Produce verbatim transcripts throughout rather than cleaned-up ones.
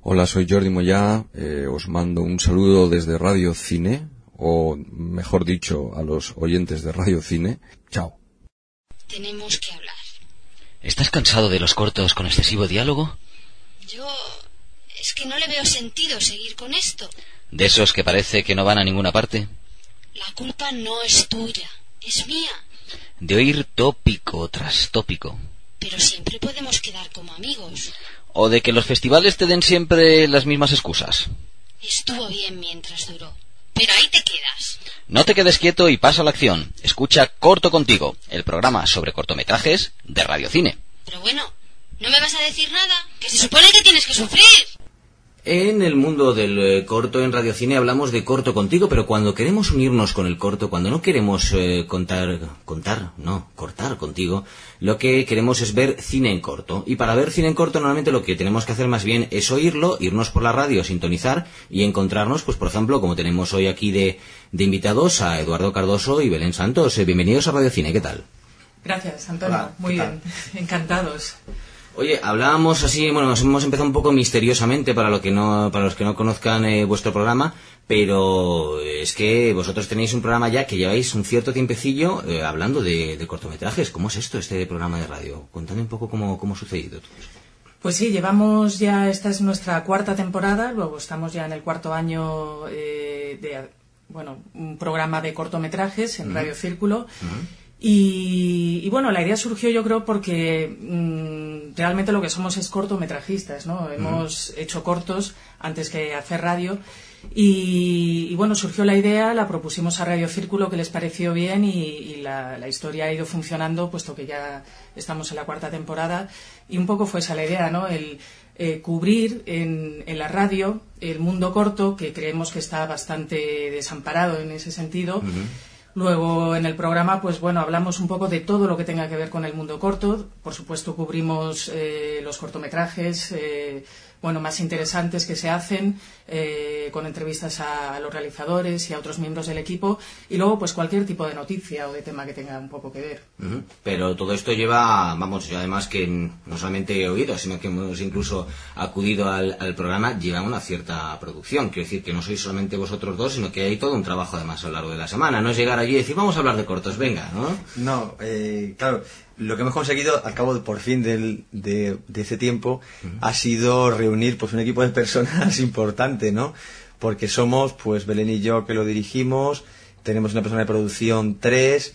Hola, soy Jordi Moyá, eh, os mando un saludo desde Radio Cine, o mejor dicho, a los oyentes de Radio Cine. Chao. Tenemos que hablar. ¿Estás cansado de los cortos con excesivo diálogo? Yo... es que no le veo sentido seguir con esto. ¿De esos que parece que no van a ninguna parte? La culpa no es tuya, es mía. De oír tópico tras tópico. Pero siempre podemos quedar como amigos. ¿O de que los festivales te den siempre las mismas excusas? Estuvo bien mientras duró, pero ahí te quedas. No te quedes quieto y pasa a la acción. Escucha Corto Contigo, el programa sobre cortometrajes de Radio Cine. Pero bueno, ¿no me vas a decir nada? Que se supone que tienes que sufrir. En el mundo del eh, corto en Radio Cine hablamos de Corto Contigo, pero cuando queremos unirnos con el corto, cuando no queremos eh, contar, contar, no, cortar contigo, lo que queremos es ver cine en corto. Y para ver cine en corto normalmente lo que tenemos que hacer más bien es oírlo, irnos por la radio, sintonizar y encontrarnos, pues por ejemplo, como tenemos hoy aquí de, de invitados a Eduardo Cardoso y Belén Santos. Eh, bienvenidos a Radio Cine, ¿qué tal? Gracias, Antonio. Hola, muy bien, tal? Encantados. Oye, hablábamos así, bueno, nos hemos empezado un poco misteriosamente para lo que no, para los que no conozcan eh, vuestro programa, pero es que vosotros tenéis un programa ya que lleváis un cierto tiempecillo eh, hablando de, de cortometrajes. ¿Cómo es esto, este programa de radio? Contadme un poco cómo, cómo ha sucedido todo esto. Pues sí, llevamos ya, esta es nuestra cuarta temporada, luego estamos ya en el cuarto año eh, de, bueno, un programa de cortometrajes en uh-huh. Radio Círculo. Uh-huh. Y, y bueno, la idea surgió yo creo porque mmm, realmente lo que somos es cortometrajistas, ¿no? Mm. Hemos hecho cortos antes que hacer radio y, y bueno, surgió la idea, la propusimos a Radio Círculo que les pareció bien y, y la, la historia ha ido funcionando puesto que ya estamos en la cuarta temporada y un poco fue esa la idea, ¿no? El eh, cubrir en, en la radio el mundo corto que creemos que está bastante desamparado en ese sentido. Mm-hmm. Luego, en el programa, pues bueno, hablamos un poco de todo lo que tenga que ver con el mundo corto. Por supuesto, cubrimos eh, los cortometrajes, eh, bueno, más interesantes que se hacen, eh, con entrevistas a, a los realizadores y a otros miembros del equipo. Y luego, pues cualquier tipo de noticia o de tema que tenga un poco que ver. Uh-huh. Pero todo esto lleva, vamos, yo además que no solamente he oído, sino que hemos incluso acudido al, al programa, lleva una cierta producción. Quiero decir que no sois solamente vosotros dos, sino que hay todo un trabajo además a lo largo de la semana. No es llegar allí y decir, vamos a hablar de cortos, venga, ¿no? No, eh, claro, lo que hemos conseguido al cabo, por fin, del, de, de ese tiempo, uh-huh. ha sido reunir pues un equipo de personas importante, ¿no? Porque somos, pues, Belén y yo que lo dirigimos, tenemos una persona de producción, tres,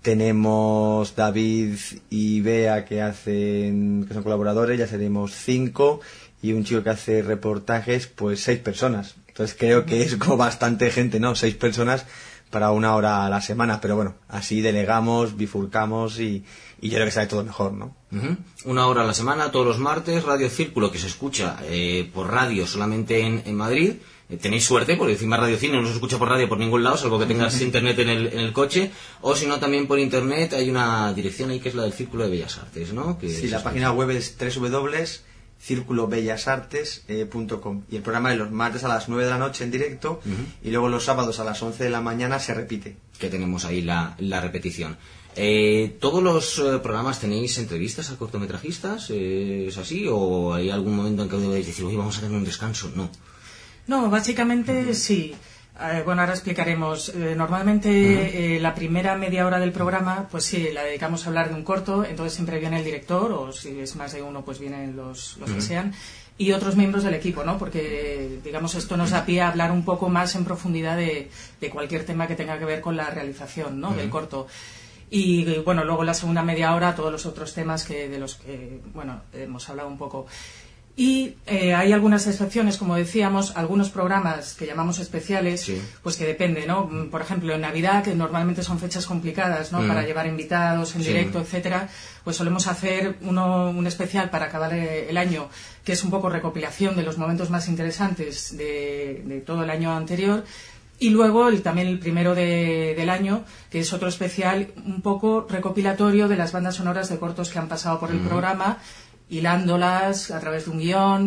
tenemos David y Bea que hacen, que son colaboradores, ya seremos cinco, y un chico que hace reportajes, pues seis personas. Entonces creo que es como bastante gente, ¿no? Seis personas para una hora a la semana, pero bueno, así delegamos, bifurcamos y, y yo creo que sale todo mejor, ¿no? Uh-huh. Una hora a la semana, todos los martes, Radio Círculo, que se escucha eh, por radio solamente en, en Madrid. Eh, tenéis suerte, porque encima Radio Cine no se escucha por radio por ningún lado, salvo que tengas internet en el, en el coche, o si no también por internet hay una dirección ahí que es la del Círculo de Bellas Artes, ¿no? Que sí, la página web es doble u doble u doble u punto círculo bellas artes punto com y el programa es los martes a las nueve de la noche en directo uh-huh. y luego los sábados a las once de la mañana se repite. Que tenemos ahí la, la repetición. Eh, ¿Todos los eh, programas tenéis entrevistas a cortometrajistas? Eh, ¿Es así? ¿O hay algún momento en que debéis decir, oye, vamos a tener un descanso? No. No, básicamente uh-huh. sí. Eh, bueno, ahora explicaremos. Eh, normalmente uh-huh. eh, la primera media hora del programa, pues sí, la dedicamos a hablar de un corto, entonces siempre viene el director, o si es más de uno, pues vienen los, los uh-huh. que sean, y otros miembros del equipo, ¿no? Porque, digamos, esto nos da pie a hablar un poco más en profundidad de, de cualquier tema que tenga que ver con la realización, ¿no? Uh-huh. Del corto. Y, bueno, luego la segunda media hora, todos los otros temas que de los que, bueno, hemos hablado un poco. Y eh, hay algunas excepciones, como decíamos, algunos programas que llamamos especiales, sí. pues que depende, ¿no? Por ejemplo, en Navidad, que normalmente son fechas complicadas, ¿no? Mm. Para llevar invitados en sí. directo, etcétera, pues solemos hacer uno, un especial para acabar el año, que es un poco recopilación de los momentos más interesantes de, de todo el año anterior. Y luego el, también el primero de, del año, que es otro especial un poco recopilatorio de las bandas sonoras de cortos que han pasado por el mm. programa, hilándolas a través de un guión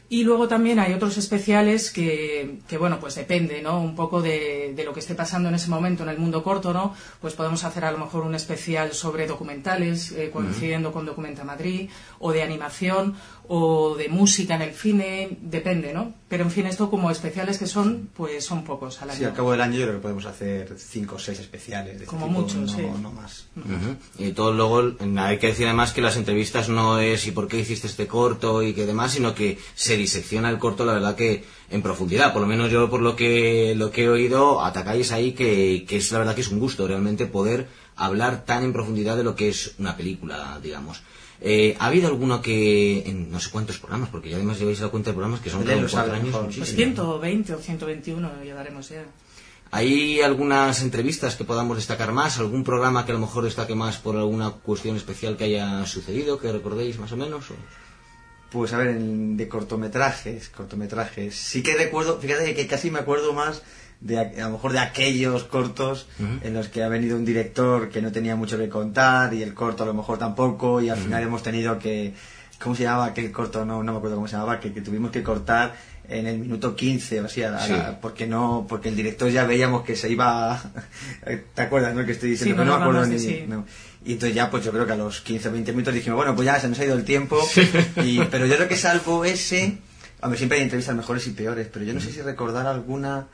Y luego también hay otros especiales que, que bueno, pues depende, ¿no? Un poco de, de lo que esté pasando en ese momento en el mundo corto, ¿no? Pues podemos hacer a lo mejor un especial sobre documentales, eh, coincidiendo uh-huh. con Documenta Madrid, o de animación, o de música en el cine, depende, ¿no? Pero en fin, esto como especiales que son, pues son pocos al año. Sí, al cabo del año yo creo que podemos hacer cinco o seis especiales. De como este tipo, mucho, no, sí. No más. Uh-huh. Y todo luego, hay que decir además que las entrevistas no es y por qué hiciste este corto y que demás, sino que se disecciona el corto, la verdad que en profundidad. Por lo menos yo por lo que lo que he oído, atacáis ahí que, que es la verdad que es un gusto realmente poder hablar tan en profundidad de lo que es una película, digamos. Eh, ¿Ha habido alguno que, en no sé cuántos programas, porque ya además lleváis la cuenta de programas que son como cuatro años? Pues ciento veinte o ciento veintiuno llevaremos ya. ¿Hay algunas entrevistas que podamos destacar más? ¿Algún programa que a lo mejor destaque más por alguna cuestión especial que haya sucedido, que recordéis más o menos? ¿O? Pues a ver, en, de cortometrajes, cortometrajes. Sí que recuerdo, fíjate que casi me acuerdo más de a, a lo mejor de aquellos cortos uh-huh. en los que ha venido un director que no tenía mucho que contar y el corto a lo mejor tampoco y al uh-huh. final hemos tenido que, ¿cómo se llamaba aquel corto? No, no me acuerdo cómo se llamaba, que, que tuvimos que cortar en el minuto quince o así, a, sí. a, porque no, porque el director ya veíamos que se iba, ¿te acuerdas, no? Que estoy diciendo, sí, que no, no me acuerdo ni, sí. no. Y entonces ya, pues yo creo que a los quince o veinte minutos dijimos, bueno, pues ya se nos ha ido el tiempo, y, pero yo creo que salvo ese, hombre, siempre hay entrevistas mejores y peores, pero yo no sé si recordar alguna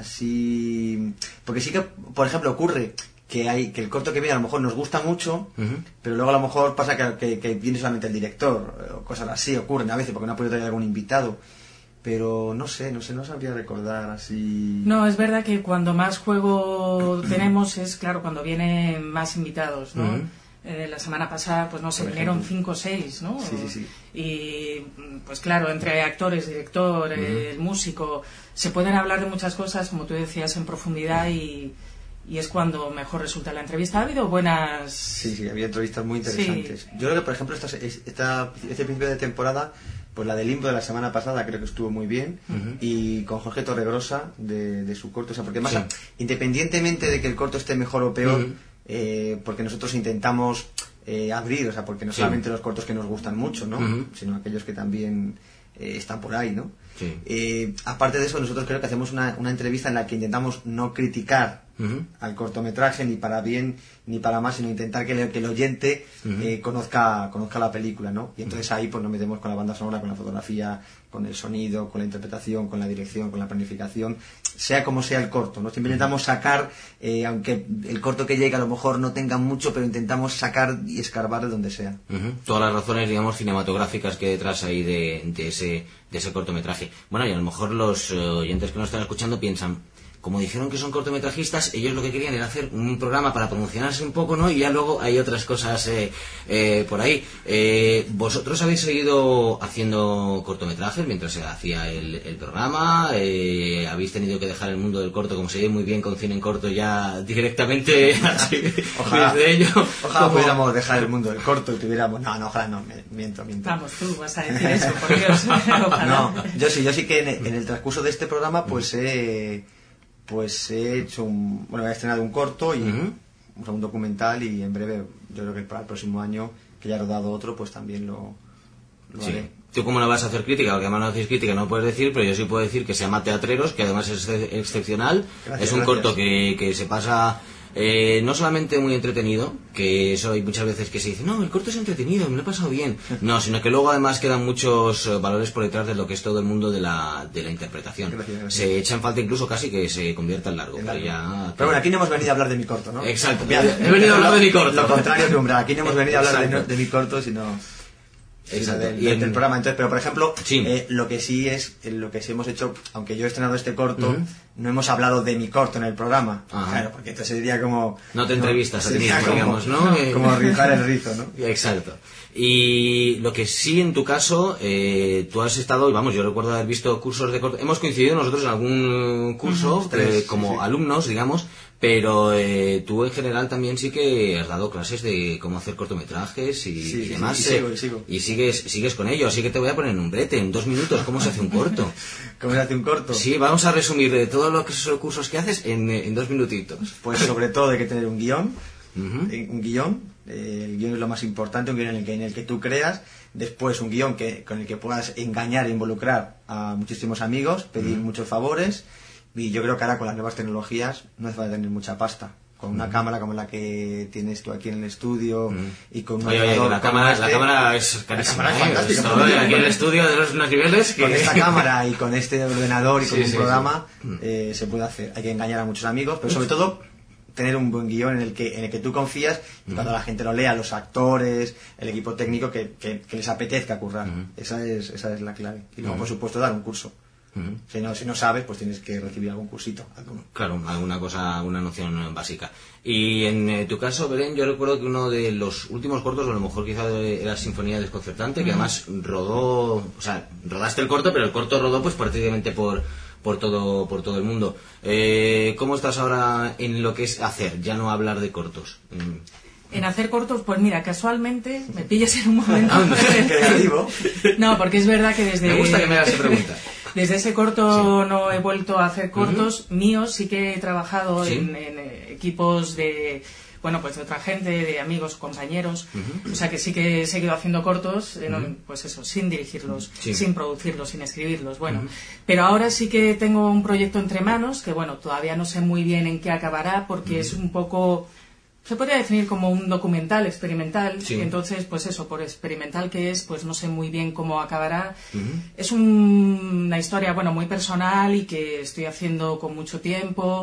así, porque sí que, por ejemplo, ocurre que hay que el corto que viene a lo mejor nos gusta mucho, uh-huh. pero luego a lo mejor pasa que, que, que viene solamente el director, o cosas así ocurren a veces, porque no ha podido traer algún invitado. Pero no sé, no sé, no sabría recordar así... No, es verdad que cuando más juego tenemos es, claro, cuando vienen más invitados, ¿no? Uh-huh. Eh, la semana pasada, pues no sé, vinieron cinco o seis, ¿no? Sí, sí, sí. Y, pues claro, entre actores, director, uh-huh. eh, el músico, se pueden hablar de muchas cosas, como tú decías, en profundidad y... y es cuando mejor resulta la entrevista. ¿Ha habido buenas...? Sí, sí, había entrevistas muy interesantes. Sí. Yo creo que, por ejemplo, esta, esta, este principio de temporada, pues la de Limbo de la semana pasada creo que estuvo muy bien, uh-huh. y con Jorge Torregrosa de, de su corto, o sea, porque más, sí. independientemente de que el corto esté mejor o peor, uh-huh. eh, porque nosotros intentamos eh, abrir, o sea, porque no sí. solamente los cortos que nos gustan mucho, ¿no? Uh-huh. Sino aquellos que también eh, están por ahí, ¿no? Sí. Eh, aparte de eso, nosotros creo que hacemos una, una entrevista en la que intentamos no criticar uh-huh. al cortometraje ni para bien ni para más, sino intentar que, le, que el oyente uh-huh. eh, conozca conozca la película, ¿no? Y entonces ahí pues nos metemos con la banda sonora, con la fotografía, con el sonido, con la interpretación, con la dirección, con la planificación, sea como sea el corto, ¿no? Siempre intentamos sacar, eh, aunque el corto que llega a lo mejor no tenga mucho, pero intentamos sacar y escarbar de donde sea. Uh-huh. Todas las razones, digamos, cinematográficas que hay detrás ahí de, de ese de ese cortometraje. Bueno, y a lo mejor los uh, oyentes que nos están escuchando piensan, como dijeron que son cortometrajistas, ellos lo que querían era hacer un programa para promocionarse un poco, ¿no? Y ya luego hay otras cosas eh, eh, por ahí. Eh, ¿Vosotros habéis seguido haciendo cortometrajes mientras se hacía el, el programa? Eh, ¿Habéis tenido que dejar el mundo del corto, como se ve muy bien con cine en corto, ya directamente así? Ojalá, desde ello, ojalá como... pudiéramos dejar el mundo del corto y tuviéramos... No, no, ojalá no, miento, miento. Vamos, tú vas a decir eso, por Dios. No, yo sí, yo sí que en, en el transcurso de este programa, pues he... pues he hecho un... bueno, he estrenado un corto y uh-huh. o sea, un documental, y en breve, yo creo que para el próximo año, que ya he rodado otro, pues también lo, lo sí. haré. Tú como no vas a hacer crítica, porque además no haces crítica, no puedes decir, pero yo sí puedo decir que se llama Teatreros, que además es excepcional. Gracias, es un gracias. corto que, que se pasa... Eh, no solamente muy entretenido, que eso hay muchas veces que se dice, no, el corto es entretenido, me lo he pasado bien. No, sino que luego además quedan muchos uh, valores por detrás de lo que es todo el mundo de la, de la interpretación. Gracias, gracias. Se echa en falta incluso casi que se convierta en largo. En pero, largo. Ya, pero bueno, aquí no hemos venido a hablar de mi corto, ¿no? Exacto, Mira, he venido a hablar de mi corto. Lo contrario que umbral, aquí no hemos venido a hablar de, Exacto. de mi corto, sino... Exacto. Del, Y en... del programa. Entonces, pero por ejemplo, sí. eh, lo que sí es, eh, lo que sí hemos hecho, aunque yo he estrenado este corto, uh-huh. no hemos hablado de mi corto en el programa. Ajá. Claro, porque entonces sería como... No te entrevistas no, a ti mismo, como, digamos, ¿no? Como rizar el rizo, ¿no? Exacto. Y lo que sí, en tu caso, eh, tú has estado, y vamos, yo recuerdo haber visto cursos de corto. Hemos coincidido nosotros en algún curso, uh-huh. Tres, eh, como sí, sí. alumnos, digamos, pero eh, tú en general también sí que has dado clases de cómo hacer cortometrajes y, sí, y demás. Sí, y sigo, y sigo. Y sigues, sigues con ello, así que te voy a poner en un brete, en dos minutos, ¿cómo se hace un corto? ¿Cómo se hace un corto? Sí, vamos a resumir de todos los cursos que haces en, en dos minutitos. Pues sobre todo hay que tener un guión. Uh-huh. Un guión, eh, el guión es lo más importante, un guión en el que, en el que tú creas. Después un guión que, con el que puedas engañar e involucrar a muchísimos amigos, pedir uh-huh. muchos favores. Y yo creo que ahora con las nuevas tecnologías no hace falta tener mucha pasta. Con una uh-huh. cámara como la que tienes tú aquí en el estudio uh-huh. y con un oye, oye, la cámara, este, la cámara es carísima. La cámara es fantástica. ¿Eh? Aquí en el estudio de los, los niveles que... Con esta cámara y con este ordenador y con sí, un sí, programa sí. Eh, se puede hacer. Hay que engañar a muchos amigos, pero sobre todo tener un buen guión en el que en el que tú confías y uh-huh. cuando la gente lo lea, los actores, el equipo técnico, que, que, que les apetezca currar. Uh-huh. Esa es esa es la clave. Y luego, uh-huh. por supuesto, dar un curso. Uh-huh. Si no, si no sabes, pues tienes que recibir algún cursito. Alguno. Claro, alguna cosa, alguna noción básica. Y en eh, tu caso, Belén, yo recuerdo que uno de los últimos cortos, o a lo mejor quizá era Sinfonía Desconcertante, uh-huh. que además rodó, o sea, rodaste el corto, pero el corto rodó pues prácticamente por por todo por todo el mundo. Eh, ¿Cómo estás ahora en lo que es hacer? Ya no hablar de cortos. Mm. En hacer cortos, pues mira, casualmente me pillas en un momento creativo. No, porque es verdad que desde... Me gusta que me hagas esa pregunta. Desde ese corto sí. no he vuelto a hacer cortos uh-huh. míos, sí que he trabajado ¿Sí? en, en equipos de... Bueno, pues de otra gente, de amigos, compañeros, uh-huh. o sea que sí que he seguido haciendo cortos, eh, uh-huh. pues eso, sin dirigirlos, sí. sin producirlos, sin escribirlos, bueno. Uh-huh. Pero ahora sí que tengo un proyecto entre manos, que bueno, todavía no sé muy bien en qué acabará, porque uh-huh. es un poco, se podría definir como un documental experimental, sí. entonces pues eso, por experimental que es, pues no sé muy bien cómo acabará. Uh-huh. Es un, una historia, bueno, muy personal y que estoy haciendo con mucho tiempo.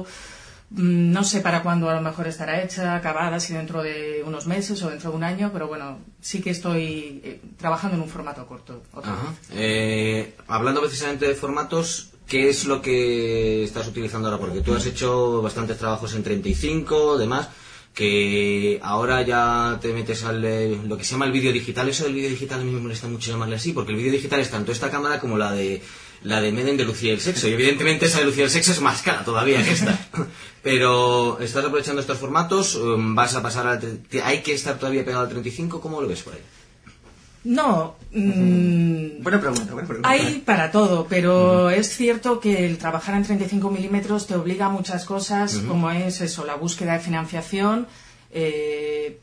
No sé para cuándo a lo mejor estará hecha, acabada, si dentro de unos meses o dentro de un año, pero bueno, sí que estoy eh, trabajando en un formato corto. Ajá. Eh, hablando precisamente de formatos, ¿qué es lo que estás utilizando ahora? Porque tú has hecho bastantes trabajos en treinta y cinco, demás, que ahora ya te metes al eh, lo que se llama el vídeo digital. Eso del vídeo digital a mí me molesta mucho llamarle así, porque el vídeo digital es tanto esta cámara como la de la de Medem de Lucía y el Sexo, y evidentemente esa de Lucía y el Sexo es más cara todavía que esta. Pero estás aprovechando estos formatos, vas a pasar al... ¿Hay que estar todavía pegado al treinta y cinco? ¿Cómo lo ves por ahí? No. Mmm, buena pregunta, buena pregunta. Hay para todo, pero uh-huh. es cierto que el trabajar en treinta y cinco milímetros te obliga a muchas cosas, uh-huh. como es eso, la búsqueda de financiación, eh,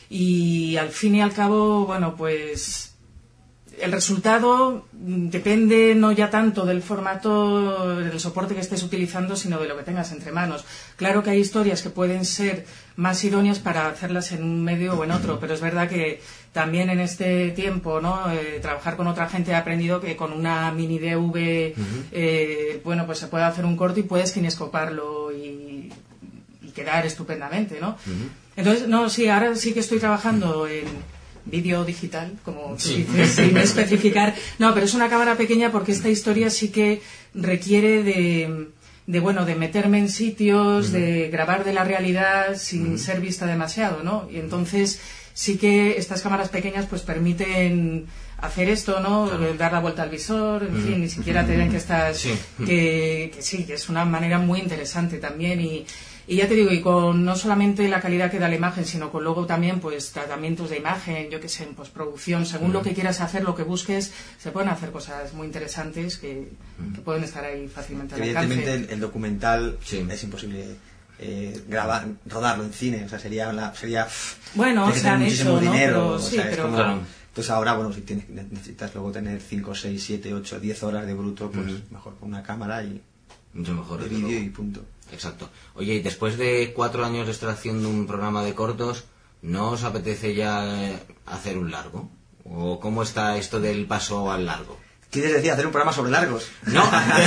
y al fin y al cabo, bueno, pues... El resultado depende no ya tanto del formato, del soporte que estés utilizando, sino de lo que tengas entre manos. Claro que hay historias que pueden ser más idóneas para hacerlas en un medio o en otro, pero es verdad que también en este tiempo, ¿no? Eh, trabajar con otra gente he aprendido que con una mini D V, uh-huh. eh, bueno, pues se puede hacer un corto y puedes kinescoparlo y, y quedar estupendamente, ¿no? Uh-huh. Entonces, no, sí, ahora sí que estoy trabajando en vídeo digital, como tú sí. dices, sin especificar. No, pero es una cámara pequeña porque esta historia sí que requiere de, de bueno, de meterme en sitios, uh-huh. de grabar de la realidad sin uh-huh. ser vista demasiado, ¿no? Y entonces sí que estas cámaras pequeñas pues permiten hacer esto, ¿no? Claro. Dar la vuelta al visor, en uh-huh. fin, ni siquiera te ven que estás... Sí. Que, que sí, que es una manera muy interesante también y... Y ya te digo, y con no solamente la calidad que da la imagen, sino con luego también pues tratamientos de imagen, yo que sé, en postproducción, según mm. lo que quieras hacer, lo que busques, se pueden hacer cosas muy interesantes que, mm. que pueden estar ahí fácilmente al alcance. Evidentemente el, el documental sí. es imposible eh, grabar, rodarlo en cine, o sea, sería una, sería bueno, se han hecho, dinero, ¿no? Pero, o sí, sea, pero... como, claro. Entonces ahora, bueno, si tienes, necesitas luego tener cinco, seis, siete, ocho, diez horas de bruto, pues mm. mejor con una cámara y mucho mejor de vídeo y punto. Exacto. Oye, y después de cuatro años de estar haciendo un programa de cortos, ¿no os apetece ya hacer un largo? ¿O cómo está esto del paso al largo? ¿Quieres decir hacer un programa sobre largos? No.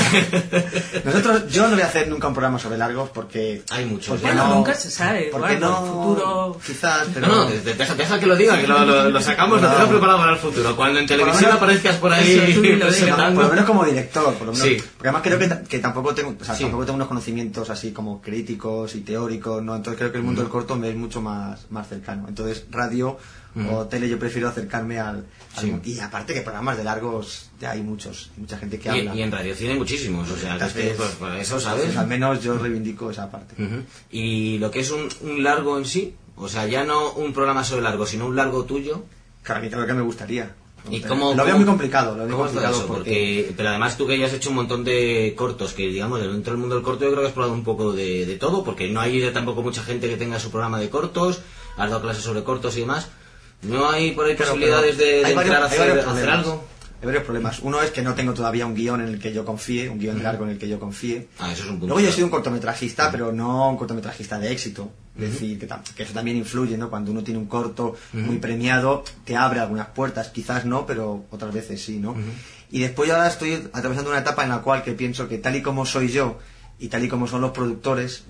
Nosotros, yo no voy a hacer nunca un programa sobre largos porque... Hay muchos. Bueno, no, nunca se sabe. Porque bueno, no... el futuro... Quizás, pero... No, no, deja, deja que lo diga, que lo, lo, lo sacamos, no. Lo tenemos preparado para el futuro. Cuando en televisión por aparezcas por ahí... Eso, tú lo eso, no, por lo menos como director, por lo menos. Sí. Porque además creo que, que tampoco tengo o sea, sí. tampoco tengo unos conocimientos así como críticos y teóricos, ¿no? Entonces creo que el mundo mm. del corto me es mucho más, más cercano. Entonces, radio... Mm. o tele, yo prefiero acercarme al, al sí. y aparte que programas de largos ya hay muchos, hay mucha gente que y, habla y en radio cine muchísimos, o sea, entonces, que es que, pues, por eso, ¿sabes? Pues al menos yo reivindico esa parte. Uh-huh. Y lo que es un, un largo en sí, o sea, ya no un programa sobre largo, sino un largo tuyo. Claro, a mí claro que me gustaría, ¿Y cómo, lo veo cómo, muy complicado, lo veo ¿cómo complicado eso? porque... porque... Pero además tú que ya has hecho un montón de cortos, que digamos, dentro del mundo del corto yo creo que has probado un poco de, de todo, porque no hay tampoco mucha gente que tenga su programa de cortos, has dado clases sobre cortos y demás. ¿No hay por ahí Pero, posibilidades pero de, de hay entrar varios, a hacer, hay varios hacer algo? Hay varios problemas. Uno es que no tengo todavía un guión en el que yo confíe, un guión Uh-huh. largo en el que yo confíe. Ah, eso es un punto. Luego yo he sido un cortometrajista, uh-huh. pero no un cortometrajista de éxito. Es uh-huh. decir, que, que eso también influye, ¿no? Cuando uno tiene un corto uh-huh. muy premiado, te abre algunas puertas. Quizás no, pero otras veces sí, ¿no? Uh-huh. Y después yo ahora estoy atravesando una etapa en la cual que pienso que tal y como soy yo y tal y como son los productores,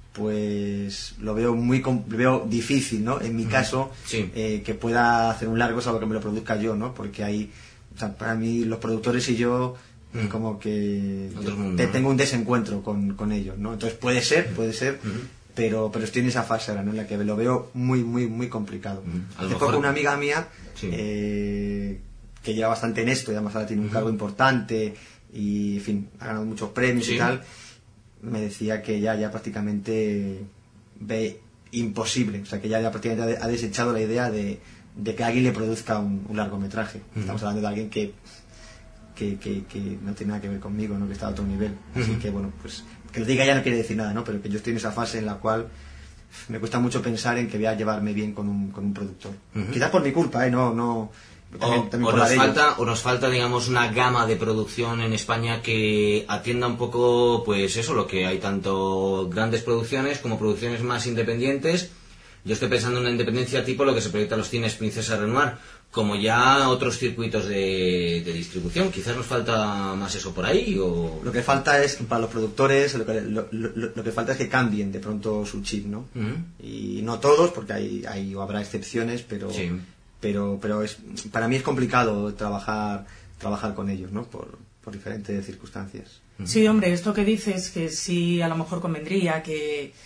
pues lo veo muy lo veo difícil, ¿no? En mi uh-huh. caso, sí. eh, que pueda hacer un largo salvo que me lo produzca yo, ¿no? Porque hay... O sea, para mí los productores y yo mm. como que mundo, te, ¿no? tengo un desencuentro con, con ellos, ¿no? Entonces puede ser, puede ser, mm. pero pero estoy en esa fase ahora, ¿no? En la que lo veo muy, muy, muy complicado. Mm. Hace poco una amiga mía sí. eh, que lleva bastante en esto y además ahora tiene un mm. cargo importante y, en fin, ha ganado muchos premios sí. y tal, me decía que ya, ya prácticamente ve imposible, o sea, que ya, ya prácticamente ha desechado la idea de de que alguien le produzca un, un largometraje. Uh-huh. Estamos hablando de alguien que que, que que no tiene nada que ver conmigo, ¿no? Que está a otro nivel. Uh-huh. Así que, bueno, pues que lo diga ya no quiere decir nada, ¿no? Pero que yo estoy en esa fase en la cual me cuesta mucho pensar en que voy a llevarme bien con un, con un productor. Uh-huh. Quizás por mi culpa, ¿eh? No... no también, o, también o, por nos la falta, o nos falta, digamos, una gama de producción en España que atienda un poco, pues eso, lo que hay tanto grandes producciones como producciones más independientes. Yo estoy pensando en una independencia tipo lo que se proyecta en los cines Princesa Renoir, como ya otros circuitos de, de distribución. Quizás nos falta más eso por ahí, o... Lo que falta es, para los productores, lo que, lo, lo, lo que falta es que cambien de pronto su chip, ¿no? Uh-huh. Y no todos, porque hay, hay o habrá excepciones, pero sí. pero pero es para mí es complicado trabajar trabajar con ellos, ¿no? Por, por diferentes circunstancias. Sí, hombre, esto que dices, que sí a lo mejor convendría que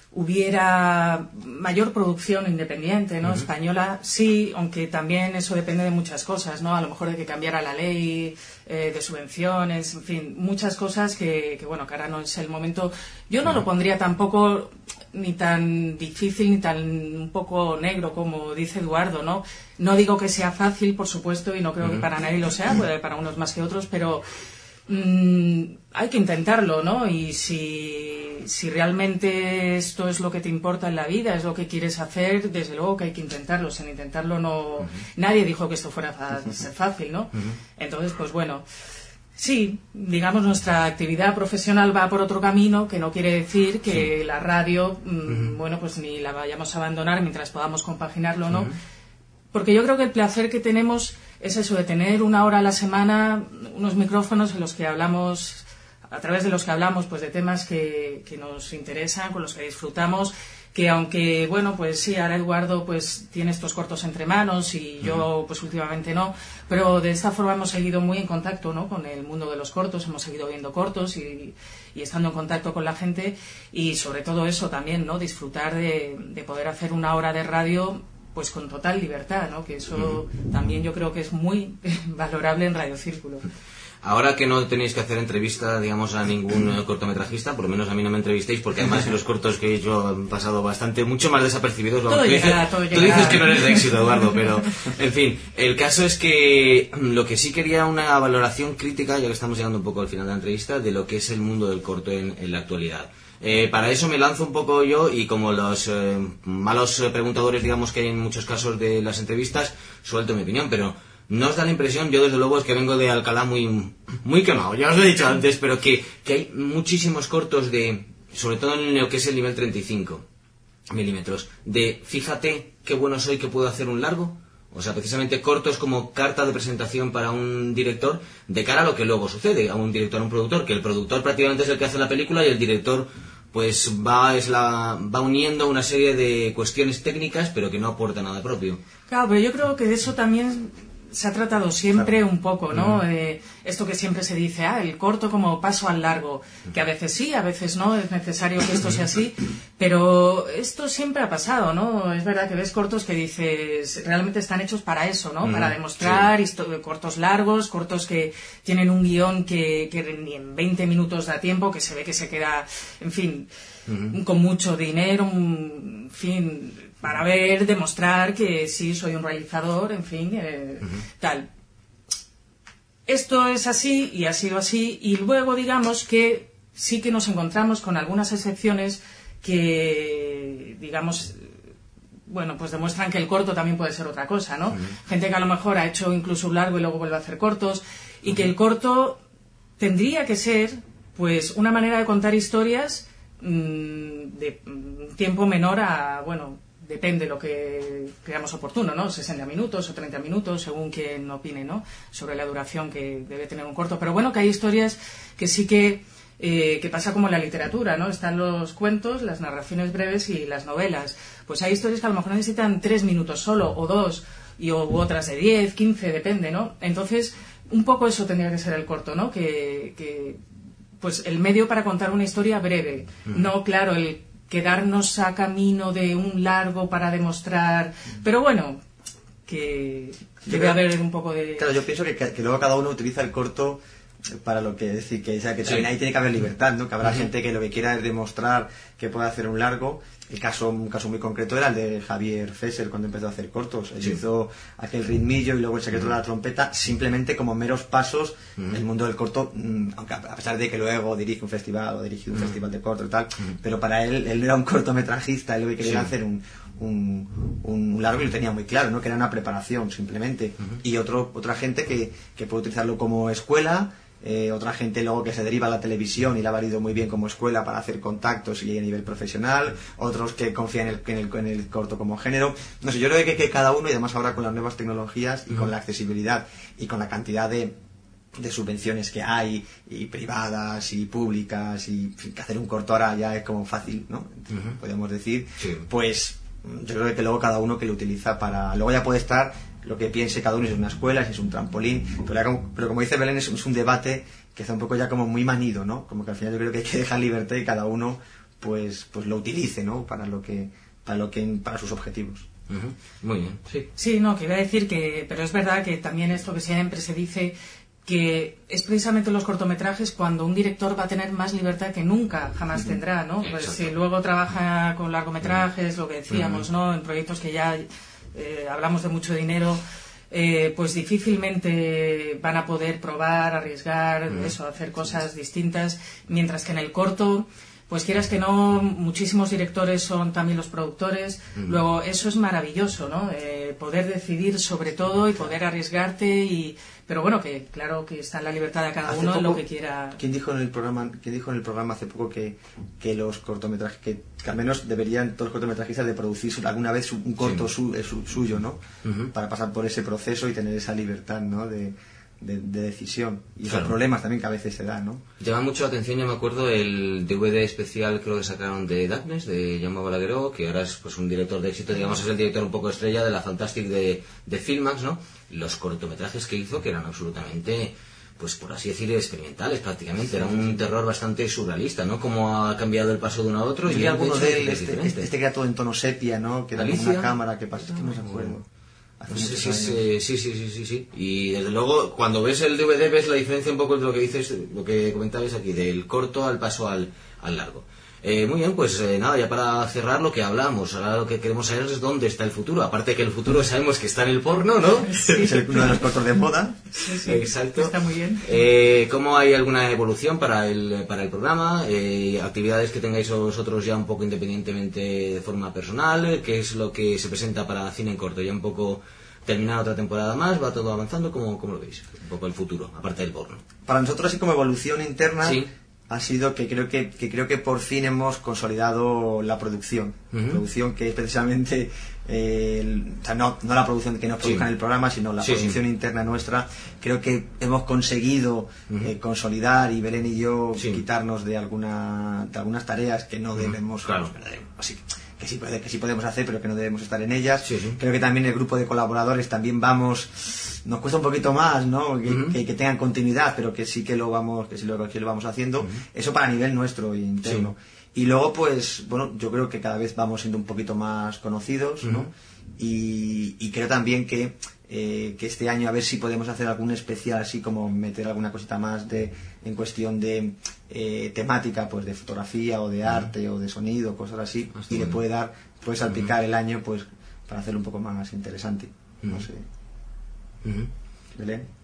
hubiera mayor producción independiente, ¿no? Uh-huh. Española, sí, aunque también eso depende de muchas cosas, ¿no? A lo mejor de que cambiara la ley eh, de subvenciones, en fin, muchas cosas que, que, bueno, que ahora no es el momento. Yo no uh-huh. lo pondría tampoco ni tan difícil ni tan un poco negro como dice Eduardo, ¿no? No digo que sea fácil, por supuesto, y no creo uh-huh. que para nadie lo sea, puede para unos más que otros, pero mmm, hay que intentarlo, ¿no? Y si, si realmente esto es lo que te importa en la vida, es lo que quieres hacer, desde luego que hay que intentarlo. Sin intentarlo no... Uh-huh. Nadie dijo que esto fuera a ser fácil, ¿no? Uh-huh. Entonces, pues bueno, sí, digamos, nuestra actividad profesional va por otro camino, que no quiere decir que sí. la radio, mmm, uh-huh. bueno, pues ni la vayamos a abandonar mientras podamos compaginarlo, ¿no? Uh-huh. Porque yo creo que el placer que tenemos es eso, de tener una hora a la semana, unos micrófonos en los que hablamos, a través de los que hablamos pues de temas que, que nos interesan, con los que disfrutamos, que aunque, bueno, pues sí, ahora Eduardo pues tiene estos cortos entre manos y yo pues últimamente no, pero de esta forma hemos seguido muy en contacto, ¿no? Con el mundo de los cortos, hemos seguido viendo cortos y, y estando en contacto con la gente y sobre todo eso también, ¿no? Disfrutar de, de poder hacer una hora de radio pues con total libertad, ¿no? Que eso uh-huh. también yo creo que es muy valorable en Radio Círculo. Ahora que no tenéis que hacer entrevista, digamos, a ningún uh, cortometrajista, por lo menos a mí no me entrevistéis, porque además los cortos que he hecho han pasado bastante, mucho más desapercibidos. Todo tú, llegará, dices, todo tú llegará. dices que no eres de éxito, Eduardo, pero, en fin, el caso es que lo que sí quería una valoración crítica, ya que estamos llegando un poco al final de la entrevista, de lo que es el mundo del corto en, en la actualidad. Eh, para eso me lanzo un poco yo y como los eh, malos preguntadores, digamos, que hay en muchos casos de las entrevistas, suelto mi opinión, pero no os da la impresión, yo desde luego es que vengo de Alcalá muy, muy quemado, ya os lo he dicho antes, pero que, que hay muchísimos cortos de, sobre todo en lo que es el nivel treinta y cinco milímetros, de fíjate qué bueno soy que puedo hacer un largo. O sea, precisamente cortos como carta de presentación para un director de cara a lo que luego sucede a un director, a un productor, que el productor prácticamente es el que hace la película y el director pues va es la va uniendo una serie de cuestiones técnicas pero que no aporta nada propio. Claro, pero yo creo que de eso también se ha tratado siempre claro. un poco, ¿no? Uh-huh. Eh, esto que siempre se dice, ah, el corto como paso al largo, que a veces sí, a veces no, es necesario que esto sea así, pero esto siempre ha pasado, ¿no? Es verdad que ves cortos que dices, realmente están hechos para eso, ¿no? Uh-huh. Para demostrar, sí. histo- cortos largos, cortos que tienen un guión que, que ni en veinte minutos da tiempo, que se ve que se queda, en fin, uh-huh. con mucho dinero, un, en fin... para ver, demostrar que sí soy un realizador, en fin, eh, uh-huh. tal. esto es así y ha sido así, y luego digamos que sí que nos encontramos con algunas excepciones que, digamos, bueno, pues demuestran que el corto también puede ser otra cosa, ¿no? Uh-huh. Gente que a lo mejor ha hecho incluso un largo y luego vuelve a hacer cortos, y uh-huh. que el corto tendría que ser, pues, una manera de contar historias mmm, de tiempo menor a, bueno, depende lo que creamos oportuno, ¿no? sesenta minutos o treinta minutos, según quien opine, ¿no? Sobre la duración que debe tener un corto. Pero bueno, que hay historias que sí que Eh, que pasa como en la literatura, ¿no? Están los cuentos, las narraciones breves y las novelas. Pues hay historias que a lo mejor necesitan tres minutos solo, o dos, y o, u otras de diez, quince, depende, ¿no? Entonces, un poco eso tendría que ser el corto, ¿no? Que, que pues el medio para contar una historia breve. Mm. No, claro, el quedarnos a camino de un largo para demostrar... Pero bueno, que debe haber un poco de... Claro, yo pienso que, que luego cada uno utiliza el corto para lo que decir, que, o sea, que también sí. ahí tiene que haber libertad, ¿no? Que habrá uh-huh. gente que lo que quiera es demostrar que puede hacer un largo. El caso, un caso muy concreto era el de Javier Fesser cuando empezó a hacer cortos. Él sí. hizo aquel ritmillo y luego el secreto uh-huh. de la trompeta, simplemente como meros pasos uh-huh. del mundo del corto, aunque a pesar de que luego dirige un festival o dirige un uh-huh. festival de corto y tal, uh-huh. pero para él, él no era un cortometrajista, él lo que quería sí. hacer un Un, un largo y lo tenía muy claro, ¿no? Que era una preparación simplemente. Uh-huh. Y otro, otra gente que, que puede utilizarlo como escuela, eh, otra gente luego que se deriva a la televisión y la ha valido muy bien como escuela para hacer contactos y a nivel profesional, otros que confían en el, en el, en el corto como género. No sé, yo creo que, que cada uno, y además ahora con las nuevas tecnologías y uh-huh. con la accesibilidad y con la cantidad de de subvenciones que hay, y privadas y públicas, y que hacer un corto ahora ya es como fácil, ¿no? Uh-huh. Podemos decir, sí. pues yo creo que luego cada uno que lo utiliza para... Luego ya puede estar lo que piense cada uno, si es una escuela, si es un trampolín, pero, como, pero como dice Belén, es, es un debate que está un poco ya como muy manido, ¿no? Como que al final yo creo que hay que dejar libertad y cada uno pues pues lo utilice, ¿no? Para lo que para lo que para sus objetivos. Uh-huh. Muy bien, sí. Sí, no, que iba a decir que... Pero es verdad que también esto que siempre se dice, que es precisamente los cortometrajes cuando un director va a tener más libertad que nunca jamás uh-huh. tendrá, ¿no? Pues si luego trabaja con largometrajes, uh-huh. lo que decíamos, uh-huh. ¿no? En proyectos que ya eh, hablamos de mucho dinero, eh, pues difícilmente van a poder probar, arriesgar, uh-huh. eso, hacer cosas distintas, mientras que en el corto, pues quieras que no, muchísimos directores son también los productores. Uh-huh. Luego, eso es maravilloso, ¿no? Eh, poder decidir sobre todo y poder arriesgarte y... Pero bueno, que claro que está en la libertad de cada hace uno poco, lo que quiera. ¿Quién dijo en el programa, quién dijo en el programa hace poco que, que los cortometrajes, que, que al menos deberían todos los cortometrajistas de producir alguna vez un corto sí. su, su, suyo, ¿no? Uh-huh. Para pasar por ese proceso y tener esa libertad, ¿no? De, de, de decisión. Y esos claro. problemas también que a veces se dan, ¿no? Llama mucho la atención, yo me acuerdo, el D V D especial creo que sacaron de Darkness, de Jaume Balagueró, que ahora es pues un director de éxito, digamos, es el director un poco estrella de la Fantastic de, de Filmax, ¿no? Los cortometrajes que hizo, que eran absolutamente, pues por así decir, experimentales prácticamente. Era un terror bastante surrealista, ¿no? Cómo ha cambiado el paso de uno a otro. Y algunos de él, este, este, este que era todo en tono sepia, ¿no? Que era como una cámara que pasa, es que no me acuerdo. No sé si sí, sí, sí, sí, sí, sí. Y desde luego, cuando ves el D V D, ves la diferencia un poco de lo que dices, lo que comentabais aquí, del corto al paso al, al largo. Eh, muy bien, pues eh, nada, ya para cerrar lo que hablamos, ahora lo que queremos saber es dónde está el futuro. Aparte que el futuro sabemos que está en el porno, ¿no? Sí. Es el, uno de los cortos de moda. Sí, sí. Exacto. Está muy bien. Eh, ¿Cómo hay alguna evolución para el, para el programa? Eh, ¿Actividades que tengáis vosotros ya un poco independientemente de forma personal? ¿Qué es lo que se presenta para Cine en Corto? Ya un poco terminada otra temporada más, va todo avanzando, ¿cómo, cómo lo veis? Un poco el futuro, aparte del porno. Para nosotros, así como evolución interna... Sí. Ha sido que creo que, que creo que por fin hemos consolidado la producción. Uh-huh. Producción que es precisamente eh, el, o sea, no, no la producción que nos produzcan sí. el programa, sino la sí, producción sí. interna nuestra. Creo que hemos conseguido uh-huh. eh, consolidar, y Belén y yo sí. quitarnos de alguna de algunas tareas que no uh-huh. debemos, claro. así que sí, puede, que sí podemos hacer, pero que no debemos estar en ellas. Sí, sí. Creo que también el grupo de colaboradores también vamos, nos cuesta un poquito más, ¿no? Que, uh-huh. que, que tengan continuidad, pero que sí que lo vamos, que sí lo, que lo vamos haciendo. Uh-huh. Eso para nivel nuestro interno. Sí. Y luego, pues, bueno, yo creo que cada vez vamos siendo un poquito más conocidos, ¿no? Uh-huh. Y, y creo también que eh, que este año a ver si podemos hacer algún especial, así como meter alguna cosita más de en cuestión de eh, temática, pues de fotografía o de arte uh-huh. o de sonido, cosas así, Hasta y bueno. le puede dar, puede salpicar uh-huh. el año, pues para hacerlo un poco más interesante. Uh-huh. No sé. Uh-huh. ¿Belén?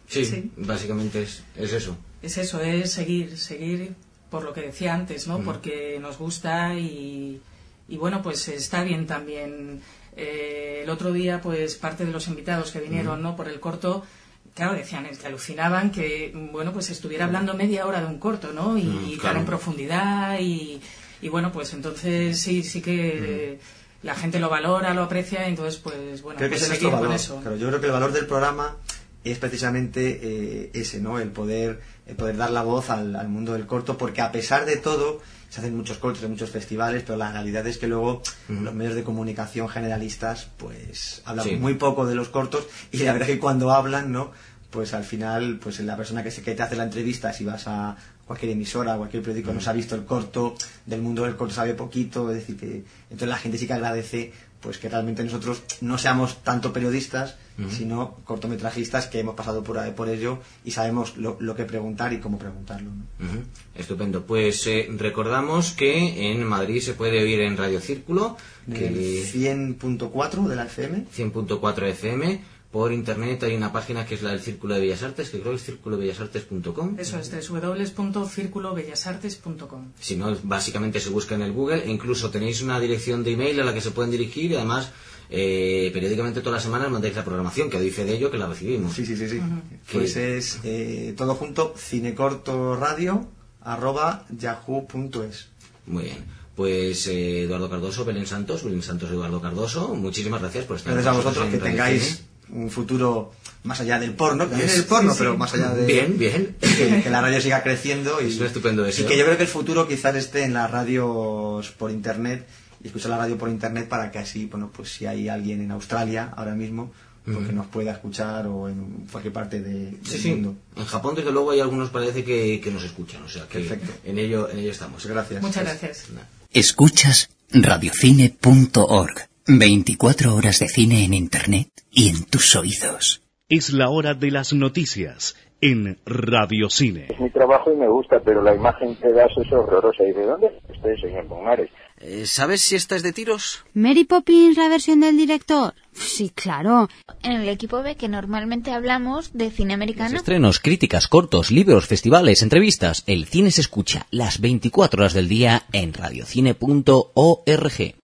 Sí, Sí. básicamente es, es eso. Es eso, es seguir, seguir por lo que decía antes, ¿no? Mm. Porque nos gusta y, y bueno, pues está bien también. Eh, el otro día, pues parte de los invitados que vinieron, Mm. ¿no? Por el corto, claro, decían que alucinaban que, bueno, pues estuviera hablando media hora de un corto, ¿no? Y, Mm, y claro. tan en profundidad y, y bueno, pues entonces sí, sí que Mm. la gente lo valora, lo aprecia, y entonces pues bueno, Creo que pues ese es seguir nuestro con valor. eso. Claro, yo creo que el valor del programa es precisamente eh, ese, ¿no? El poder, el poder dar la voz al, al mundo del corto, porque a pesar de todo, se hacen muchos cortos en muchos festivales, pero la realidad es que luego Ujú. los medios de comunicación generalistas, pues, hablan Sí. muy poco de los cortos, y la verdad es que cuando hablan, ¿no? Pues al final, pues la persona que, se, que te hace la entrevista, si vas a cualquier emisora, cualquier periódico, no se ha visto el corto, del mundo del corto sabe poquito, es decir, que entonces la gente sí que agradece pues que realmente nosotros no seamos tanto periodistas, Ujú. sino cortometrajistas que hemos pasado por, por ello y sabemos lo, lo que preguntar y cómo preguntarlo, ¿no? Ujú. Estupendo. Pues eh, recordamos que en Madrid se puede oír en Radio Círculo, que El cien punto cuatro de la F M. cien punto cuatro F M. Por internet hay una página que es la del Círculo de Bellas Artes, que creo que es círculo bellas artes punto com. Eso es, doble u doble u doble u punto círculo bellas artes punto com. Si no, básicamente se busca en el Google, e incluso tenéis una dirección de email a la que se pueden dirigir, y además eh, periódicamente todas las semanas mandáis la programación, que doy fe de ello, que la recibimos. Sí, sí, sí, sí. Ujú. Pues Que- es eh, todo junto, cinecortoradio arroba yahoo punto es. Muy bien. Pues eh, Eduardo Cardoso, Belén Santos, Belén Santos, Eduardo Cardoso, muchísimas gracias por estar Gracias a con nosotros vosotros, que en Radio tengáis Cine. un futuro más allá del porno, también Es- el porno, sí, sí. pero más allá de... Bien, bien. Que, que la radio siga creciendo y, Es un estupendo y deseo. que yo creo que el futuro quizás esté en las radios por internet y escuchar la radio por internet para que así, bueno, pues si hay alguien en Australia ahora mismo, pues Ujú. que nos pueda escuchar o en cualquier parte de- del Sí, sí. mundo. En Japón, desde luego, hay algunos parece que, que nos escuchan, o sea que Perfecto. en ello, en ello estamos. Pues gracias. Muchas gracias. Escuchas radiocine punto org. veinticuatro horas de cine en internet y en tus oídos. Es la hora de las noticias en Radio Cine. Es mi trabajo y me gusta, pero la imagen que das es horrorosa. ¿Y de dónde estoy, señor Pomares? ¿Sabes si esta es de tiros? ¿Mary Poppins, la versión del director? Sí, claro. En el equipo B, que normalmente hablamos de cine americano. Estrenos, críticas, cortos, libros, festivales, entrevistas. El cine se escucha las veinticuatro horas del día en radiocine punto org.